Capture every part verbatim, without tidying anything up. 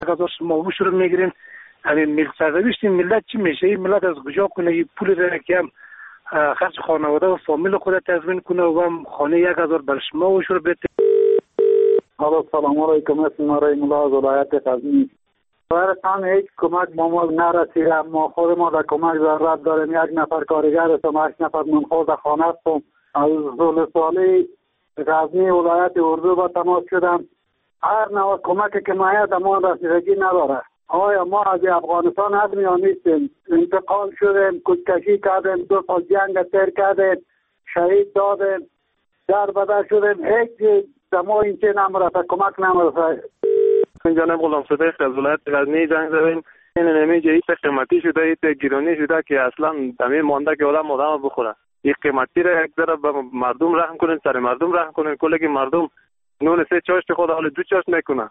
اگر شما وش رو میگیرین همین ملت سرنوشت ملت چی میشه؟ این ملت از کجا کنه این پول را که هم خرج خانواده و فامیل خود تضمین کنه و هم خانه یک هزار بر شما وش رو بده. حالا سلام علیکم، اسم ما رحیم الله از ولایت غزنی. برایتان هیچ کمک ما ما نرسیده. ما خود ما در کمک ضرورت داریم. یک نفر کارگر هستم، هشت نفر منخوض خانه هستم. از زولسوالی غزنی ولایت اردو با تماس شدم. هر نوع کمک که مایه ما رسیدگی نداره. آیا ما از افغانستان آدمی ها نیستیم؟ انتقال شدیم، کشتشی کردیم، دو سال جنگ تیر کردیم، شهید دادیم، در بدر شدیم. هیچ دما این چه نمرسه، کمک نمرسه. جناب غلام صدیق از ولایت غزنی زنگ زدیم. این نمی جایی قیمتی شده، این گرانی شده که اصلا همین مانده که آدم آدم بخوره. این قیمتی را یک ذره به مردم رحم کنین، سر مردم رحم کنین. کلی مردم نون سه چاشت خود حال دو چاشت میکنه.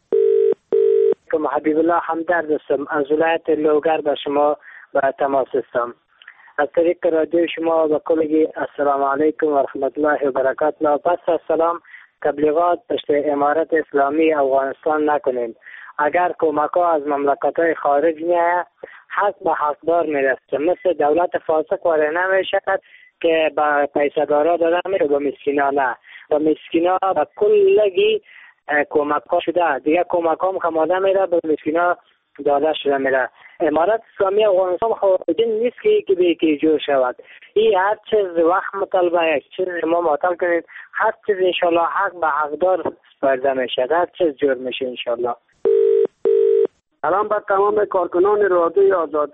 کم حبیب الله همدرد هستم، از ولایت لوگر به شما به تماس هستم. از طریق رادیو شما به کلگی السلام علیکم و رحمت الله و برکاته. پس از سلام، تبلیغات پشت امارت اسلامی افغانستان نکنیم. اگر کمک ها از مملکت های خارج میاد حق به حقدار میرسه. مثل دولت فاسق واره نمیشد که به پیسه دارا داده میشه، به مسکینا نه. به مسکینا به کلگی کمک ها شده. دیگه کمک ها مخماده میره، به مسکینا داده شده میره. امارت اسلامی افغانستان خواهدین نیست که یکی به یکی جور شود. این هر چیز وقت مطالبه، یک چیز ما معطل کنید، هر چیز انشالله حق به حقدار سپرده میشه، هر چیز جور میشه انشالله. الان با تمام کارکنان رادیوی آزادی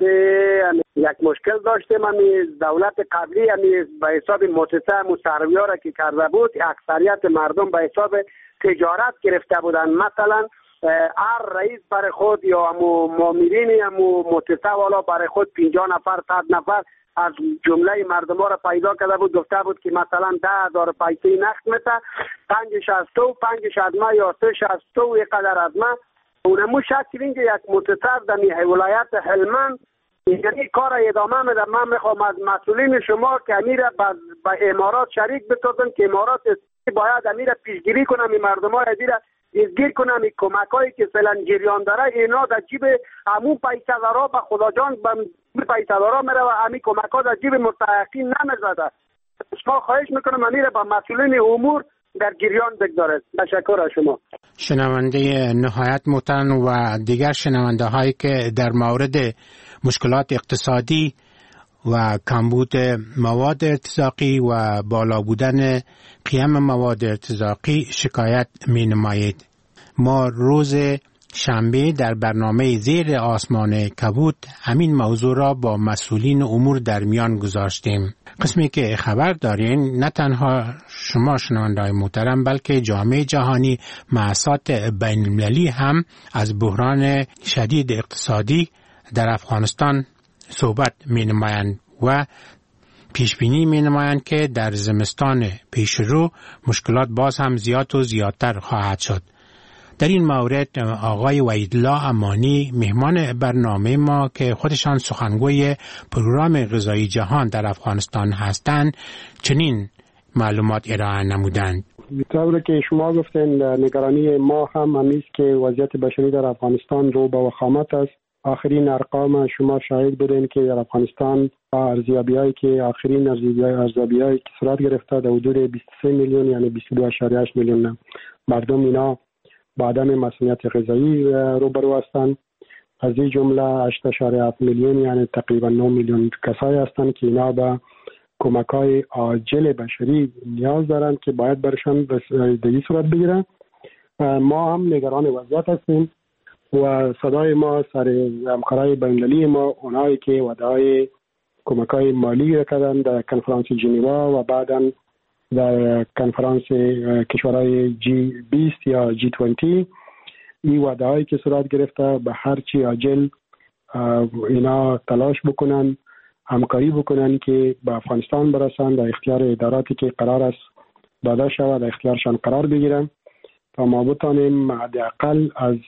یک مشکل داشتیم. همی دولت قبلی همی به حساب مؤسسه مصرفی را که کرده بود، اکثریت مردم به حساب تجارت گرفته بودن. مثلا هر رئیس برای خود یا همو مامورین همو مؤسسه والا برای خود پنجاه نفر صد نفر از جمله مردم ها را پیدا کرده بود. گفته بود که مثلا ده هزار پیسه نقد میته، پنج شصتو پنج شدمه یا سه شصتو یک قدر از من اونمو شکل اینجا یک متصف در ولایت هلمند یعنی کار ادامه میده. من میخوام از مسئولین شما که امیر به امارات شریک بتوزن که امارات باید امیر پیشگیری کنم، این مردم های ازیر ازگیر کنم، این کمک هایی که فعلا جریان داره اینا در جیب همون پیسه دارا به خدا جان به پیسه دارا میره و همین کمک ها در جیب مستحقین نمیزده. شما خواهش میکنم امیر به مسئولین امور در جریان بگذارد. تشکر از شما. شنونده نهایت محترم و دیگر شنونده هایی که در مورد مشکلات اقتصادی و کمبود مواد ارتزاقی و بالا بودن قیم مواد ارتزاقی شکایت می نمایید. ما روز شنبه در برنامه زیر آسمان کبود همین موضوع را با مسئولین امور در میان گذاشتیم. قسمی که خبر دارین نه تنها شما شنونده‌های محترم بلکه جامعه جهانی مؤسسات بین المللی هم از بحران شدید اقتصادی در افغانستان صحبت می نمایند و پیش بینی می نمایند که در زمستان پیش رو مشکلات باز هم زیاد و زیادتر خواهد شد. در این مورد آقای وحیدالله امانی مهمان برنامه ما که خودشان سخنگوی پروگرام غذایی جهان در افغانستان هستند چنین معلومات ارائه نمودند. طوری که شما گفتین نگرانی ما هم همیست که وضعیت بشری در افغانستان رو به وخامت است. آخرین ارقام شما شاهد بودین که در افغانستان ارزیابی‌هایی که آخرین ارزیابی‌هایی که صورت گرفته در حدود بیست و سه میلیون یعنی بیست و دو ممیز هشت میلیون مردم اینا با عدم مسئولیت غذایی روبرو هستند. از این جمله هشت ممیز هفت میلیون یعنی تقریبا نه میلیون کسایی هستند که اینا به کمک‌های عاجل بشری نیاز دارند که باید برشان رسیدگی صورت بگیره. ما هم نگران وضعیت هستیم و صدای ما سر همکارای بین‌المللی ما اونایی که وعده‌های کمک‌های مالی کردن در کنفرانس ژنوا و بعداً در کنفرانس کشورهای جی بیست یا جی بیست این وعده‌هایی که صورت گرفته به هر چی عاجل اینا تلاش بکنن، همکاری بکنن که به افغانستان برسن، در اختیار اداراتی که قرار است داده شود در اختیارشان قرار بگیرن تا ما بتانیم حداقل از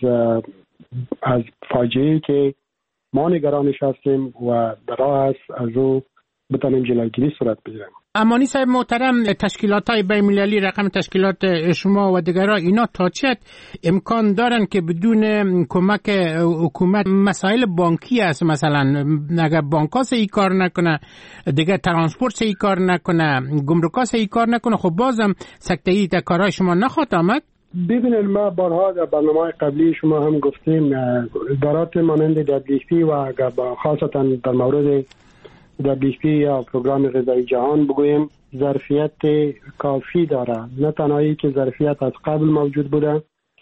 از فاجعه‌ای که ما نگرانش هستیم و در راه است از او بتانیم جلوگیری صورت بگیریم. امانی صاحب محترم، تشکیلات های بین المللی، رقم تشکیلات شما و دیگرها، اینا تا چه امکان دارن که بدون کمک حکومت مسائل بانکی است، مثلا اگر بانک ها صحیح کار نکنه، دیگه ترانسپورت صحیح کار نکنه، گمرک ها صحیح کار نکنه، خب بازم سکته‌ای در کارهای شما نخواهد آمد؟ ببینید، ما بارها در برنامه قبلی شما هم گفتیم ادارات مانند دبلیو پی و خاصتا در مورد دبلیو پی یا پروگرام غذایی جهان بگویم ظرفیت کافی داره. نه تنهایی که ظرفیت از قبل موجود بوده،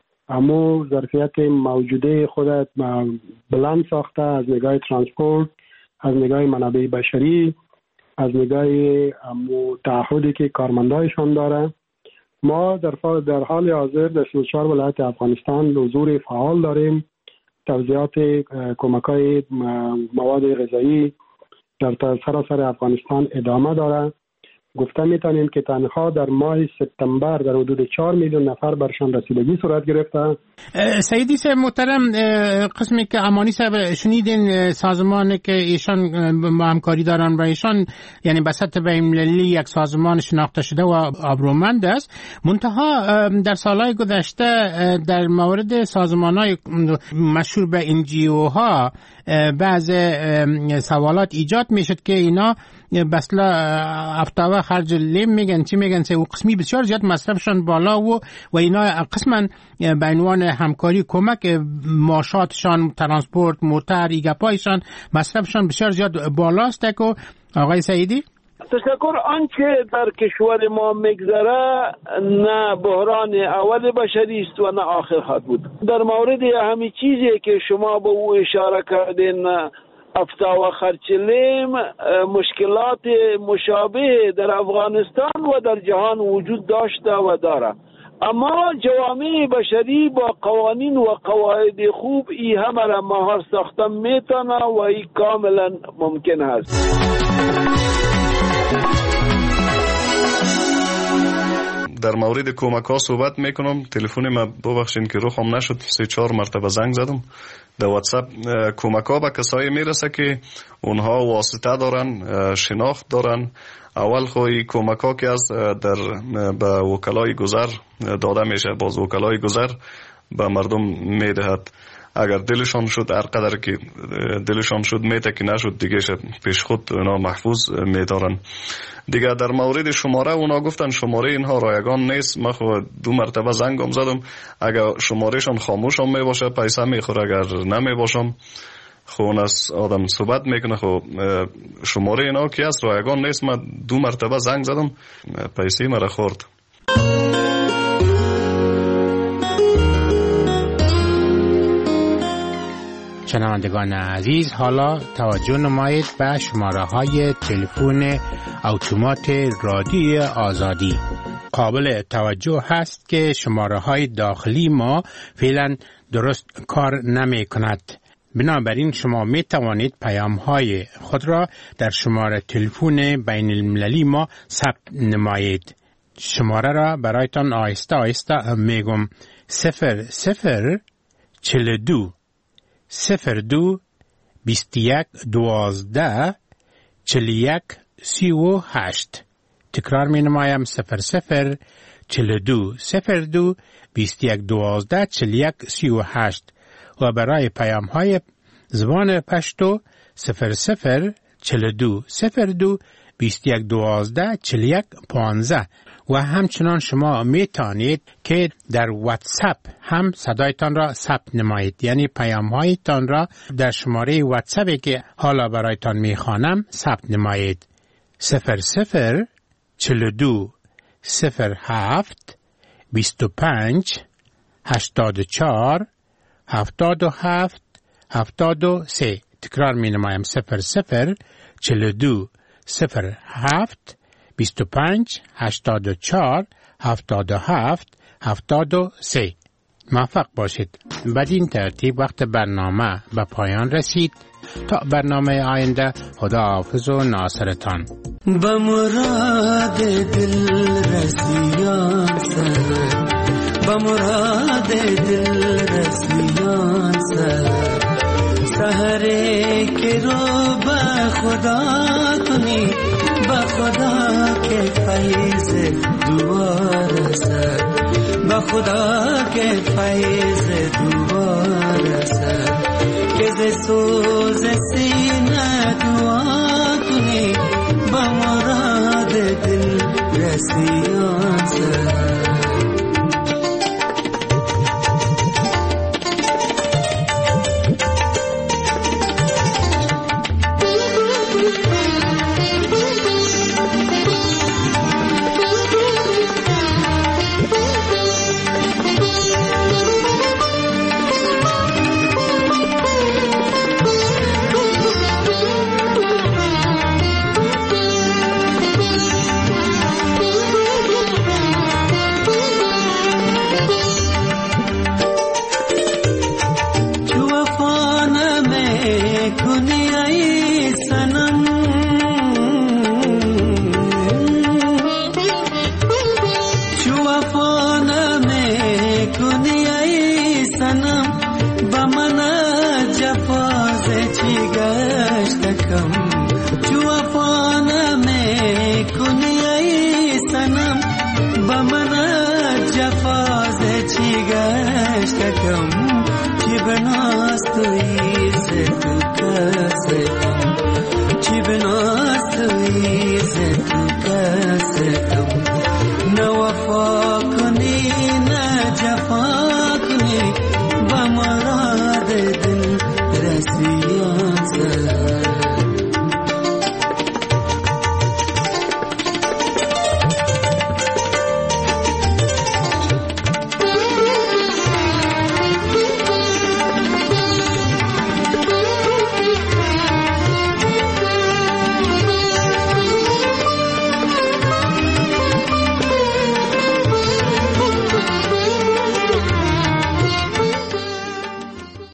اما ظرفیت موجوده خودت بلند ساخته از نگاه ترانسپورت، از نگاه منابع بشری، از نگاه تعهدی که کارمندایشان داره. ما در در حال حاضر در سی و چهار ولایت افغانستان حضور فعال داریم. توزیعات کمک‌های مواد غذایی در سراسر افغانستان ادامه داره. گفته میتونیم که تنها در ماه سپتامبر در حدود چهار میلیون نفر برشان رسیدگی صورت گرفته. سیدی صاحب محترم، قسمی که امانی صاحب شنیدین، سازمانی که ایشان همکاری دارن و ایشان یعنی به سطح بین المللی یک سازمان شناخته شده و آبرومند است، منتها در سالهای گذشته در مورد سازمان‌های مشهور به ان جی او ها بعض سوالات ایجاد میشد که اینا بسلا افتاوه خرج لیم میگن، چی میگن، سه و قسمی بسیار زیاد مصرفشان بالا و و اینا قسما به عنوان همکاری کمک ماشاتشان، ترانسپورت، موتر، ایگپایشان مصرفشان بسیار زیاد بالاست. که آقای سعیدی تشکر، آنچه در کشور ما میگذره نه بحران اول بشری است و نه آخر خواهد بود. در مورد همین چیزی که شما به او اشاره کردین، افتا و خرچلیم، مشکلات مشابه در افغانستان و در جهان وجود داشته و داره، اما جوامع بشری با قوانین و قواعد خوب ای همه را مهار ساختن میتونه و ای کاملا ممکن است. در مورد کمک ها صحبت میکنم. تلفن ما ببخشید که روحم نشد، سه چهار مرتبه زنگ زدم. در واتساپ کمک ها به کسایی میرسه که اونها واسطه دارن، شناخت دارن. اول خوی کمک ها که از در به وکلای گذر داده میشه، باز وکلای گذر به مردم میدهد. اگر دلشان شد، هر قدر که دلشان شد میده، که نشد دیگه پیش خود اونا محفوظ میدارن. دیگه در مورد شماره اونا گفتن شماره اینها رایگان نیست. من خود دو مرتبه زنگم زدم، اگر شمارهشان خاموش هم میباشه پیسه میخوره، اگر نمیباشم خون از آدم صحبت میکنه. خب شماره اینا که از رایگان نیست. من دو مرتبه زنگ زدم، پیسه مرا خورد. شنوندگان عزیز، حالا توجه نمایید به شماره های تلفن اتومات رادیوی آزادی. قابل توجه هست که شماره های داخلی ما فعلا درست کار نمی کند. بنابراین شما می توانید پیام های خود را در شماره تلفن بین المللی ما ثبت نمایید. شماره را برایتان آهسته آهسته میگم: صفر صفر چل دو صفر دو بیست یک دوازده چل یک سی و هشت. تکرار می نمایم: صفر صفر چل دو صفر دو بیست یک دوازده چل یک سی و هشت. و برای پیام های زبان پشتو صفر صفر چل دو صفر دو بیست یک دوازده چل یک پانزده. و همچنان شما می توانید که در واتساپ هم صدایتان را ثبت نمایید، یعنی پیام هایتان را در شماره واتساپی که حالا برایتان می خوانم ثبت نمایید: صفر صفر چل دو صفر هفت بیست و پنج هشتاد و چهار هفتاد و هفت هفتاد و سه. تکرار می نمایم: صفر صفر چل دو صفر هفت بیست و پنج هشتاد و چهار هفتاد و هفت هفتاد و سه. موفق باشید. بدین ترتیب وقت برنامه به پایان رسید. تا برنامه آینده، خدا حافظ و ناصرتان. به مراد دل رسیان سر، به مراد دل رسیان سر، سحره که رو به خدا کنی، به خدا کے فیض دعا رسد با خدا کے فیض دعا رسد کہ ز سوز سینہ دعا کنی با مراد دل رسیان سد न वफा कनी न जफा